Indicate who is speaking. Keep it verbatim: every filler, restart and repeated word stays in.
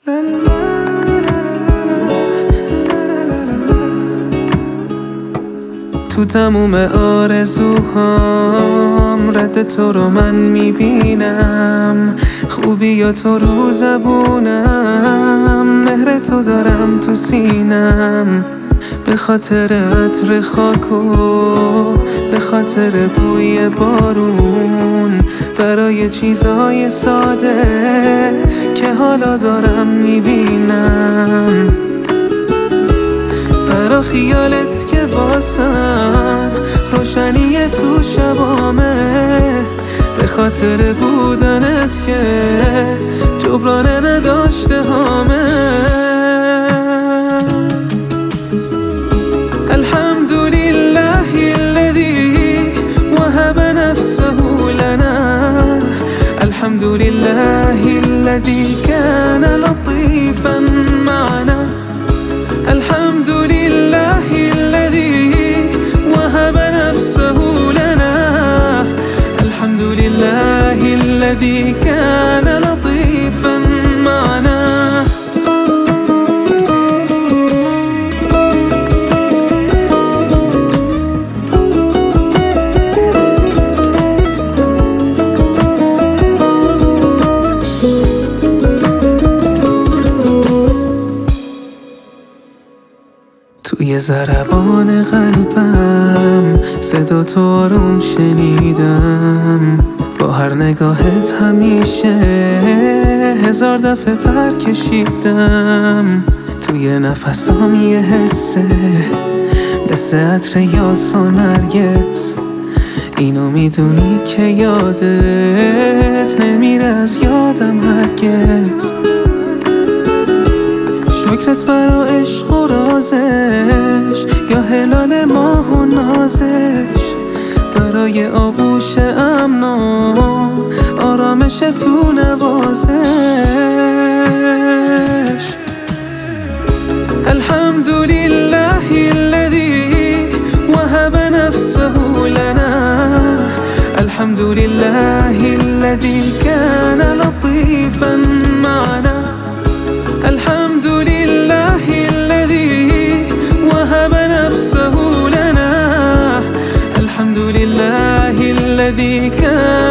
Speaker 1: تو تموم آرزوهام رد تو رو من میبینم، خوبی یا تو رو زبونم، مهر تو دارم تو سینم. به خاطر عطر خاک و به خاطر بوی بارون، برای چیزهای ساده که حالا دارم میبینم، برا خیالت که واسم روشنی تو شبامه، به خاطر بودنت که جبران نداشته هامه. الحمدلله الذي وهب نفسه لنا، الحمدلله الذي كان لطيفا معنا، الحمد لله الذي وهب نفسه لنا، الحمد لله الذي كان لطيفا معنا. توی ضربان قلبم صدا تو آروم شنیدم، با هر نگاهت همیشه هزار دفعه پر کشیدم. توی نفسام یه حسه مثل عطر یاس و نرگس، اینو میدونی که یادت نمیره از یادم هرگز. شکرت برا عشق و رازش، یا هلال ماه و نازش، برای آغوش امن و آرامش تو نوازش. الحمد لله الذي وهب نفسه لنا، الحمد لله الذي كان لطيفا معنا، الحمد لله الذي وهب نفسه لنا، الحمد لله الذي كان